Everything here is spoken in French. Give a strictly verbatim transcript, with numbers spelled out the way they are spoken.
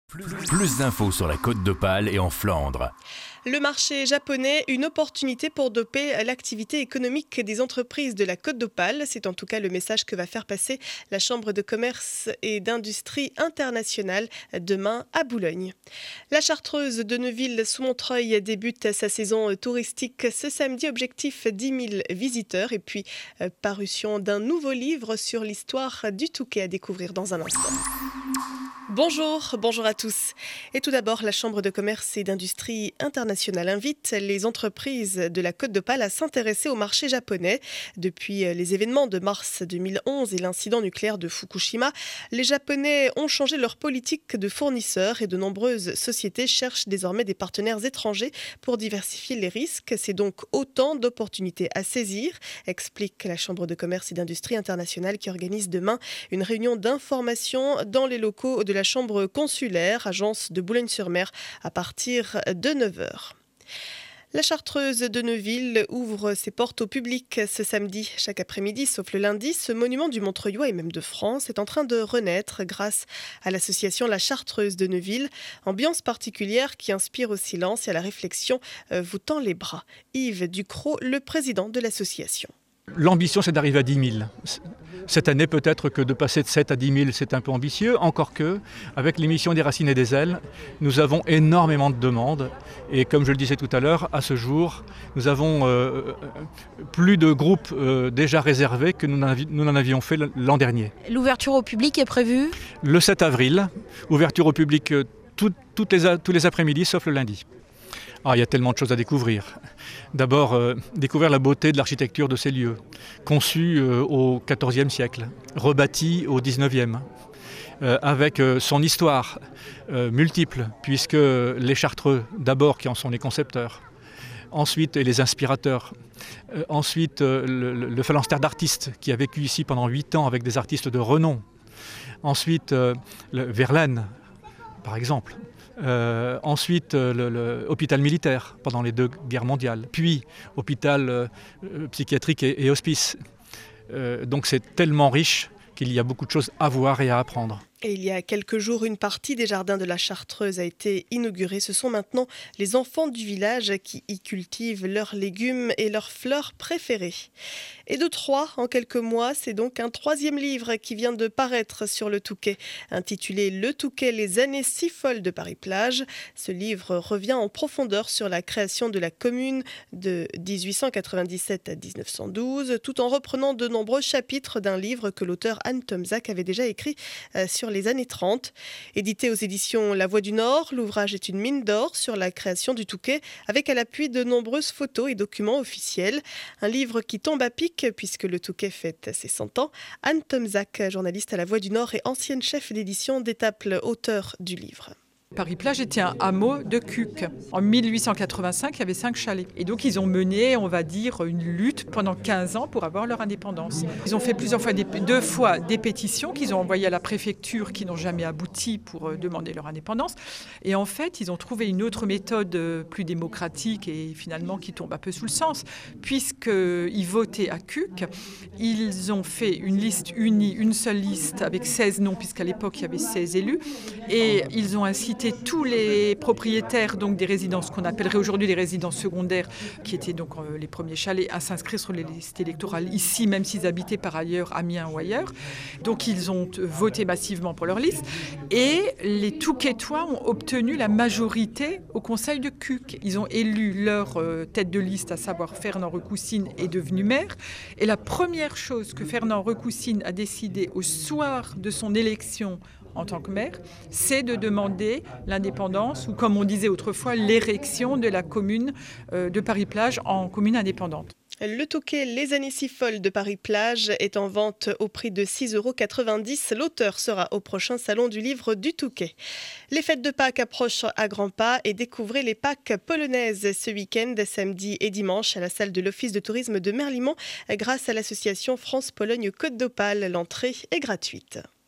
Plus, plus d'infos sur la Côte d'Opale et en Flandre. Le marché japonais, une opportunité pour doper l'activité économique des entreprises de la Côte d'Opale. C'est en tout cas le message que va faire passer la Chambre de commerce et d'industrie internationale demain à Boulogne. La Chartreuse de Neuville sous Montreuil débute sa saison touristique ce samedi. Objectif dix mille visiteurs et puis euh, parution d'un nouveau livre sur l'histoire du Touquet à découvrir dans un instant. Bonjour, bonjour à tous. Et tout d'abord, la Chambre de commerce et d'industrie internationale invite les entreprises de la Côte d'Opale à s'intéresser au marché japonais. Depuis les événements de mars deux mille onze et l'incident nucléaire de Fukushima, les Japonais ont changé leur politique de fournisseurs et de nombreuses sociétés cherchent désormais des partenaires étrangers pour diversifier les risques. C'est donc autant d'opportunités à saisir, explique la Chambre de commerce et d'industrie internationale qui organise demain une réunion d'information dans les locaux de la Chambre consulaire, agence de Boulogne-sur-Mer, à partir de neuf heures. La Chartreuse de Neuville ouvre ses portes au public ce samedi. Chaque après-midi, sauf le lundi, ce monument du Montreuillois et même de France est en train de renaître grâce à l'association La Chartreuse de Neuville. Ambiance particulière qui inspire au silence et à la réflexion, vous tend les bras. Yves Ducrot, le président de l'association. L'ambition, c'est d'arriver à dix mille. Cette année, peut-être que de passer de sept à dix mille, c'est un peu ambitieux. Encore que, avec l'émission des Racines et des Ailes, nous avons énormément de demandes. Et comme je le disais tout à l'heure, à ce jour, nous avons euh, plus de groupes euh, déjà réservés que nous n'en avions fait l'an dernier. L'ouverture au public est prévue ? Le sept avril, ouverture au public euh, tout, toutes les, tous les après-midi, sauf le lundi. Ah, il y a tellement de choses à découvrir. D'abord, euh, découvrir la beauté de l'architecture de ces lieux, conçus euh, au quatorzième siècle, rebâtis au dix-neuvième, euh, avec euh, son histoire euh, multiple, puisque les Chartreux, d'abord, qui en sont les concepteurs, ensuite et les inspirateurs, euh, ensuite euh, le, le phalanstère d'artistes qui a vécu ici pendant huit ans avec des artistes de renom, ensuite euh, le Verlaine, par exemple. Euh, ensuite, euh, l'hôpital militaire pendant les deux guerres mondiales, puis hôpital euh, psychiatrique et, et hospice. Euh, donc c'est tellement riche qu'il y a beaucoup de choses à voir et à apprendre. Et il y a quelques jours, une partie des jardins de la Chartreuse a été inaugurée. Ce sont maintenant les enfants du village qui y cultivent leurs légumes et leurs fleurs préférées. Et de trois en quelques mois, c'est donc un troisième livre qui vient de paraître sur le Touquet, intitulé « Le Touquet, les années si folles de Paris-Plage ». Ce livre revient en profondeur sur la création de la commune de dix-huit cent quatre-vingt-dix-sept à dix-neuf cent douze, tout en reprenant de nombreux chapitres d'un livre que l'auteur Anne Tomzac avait déjà écrit sur les années trente. Édité aux éditions La Voix du Nord, l'ouvrage est une mine d'or sur la création du Touquet, avec à l'appui de nombreuses photos et documents officiels. Un livre qui tombe à pic puisque le Touquet fête ses cent ans. Anne Tomzac, journaliste à La Voix du Nord et ancienne chef d'édition d'Étaples, auteur du livre. Paris-Plage était un hameau de Cuques. En mille huit cent quatre-vingt-cinq, il y avait cinq chalets. Et donc, ils ont mené, on va dire, une lutte pendant quinze ans pour avoir leur indépendance. Ils ont fait plusieurs fois, des, deux fois des pétitions qu'ils ont envoyées à la préfecture qui n'ont jamais abouti pour demander leur indépendance. Et en fait, ils ont trouvé une autre méthode plus démocratique et finalement qui tombe un peu sous le sens. Puisqu'ils votaient à Cuques, ils ont fait une liste unie, une seule liste avec seize noms, puisqu'à l'époque, il y avait seize élus. Et ils ont incité tous les propriétaires donc des résidences qu'on appellerait aujourd'hui les résidences secondaires, qui étaient donc euh, les premiers chalets, à s'inscrire sur les listes électorales ici, même s'ils habitaient par ailleurs à Amiens ou ailleurs. Donc ils ont voté massivement pour leur liste et les Touquetois ont obtenu la majorité au conseil de Cuques. Ils ont élu leur euh, tête de liste, à savoir Fernand Recoussine, est devenu maire. Et la première chose que Fernand Recoussine a décidé au soir de son élection en tant que maire, c'est de demander l'indépendance, ou comme on disait autrefois, l'érection de la commune de Paris-Plage en commune indépendante. Le Touquet, les années si folles de Paris-Plage est en vente au prix de six euros quatre-vingt-dix. L'auteur sera au prochain salon du livre du Touquet. Les fêtes de Pâques approchent à grands pas et découvrez les Pâques polonaises ce week-end, samedi et dimanche à la salle de l'Office de tourisme de Merlimont grâce à l'association France-Pologne Côte d'Opale. L'entrée est gratuite.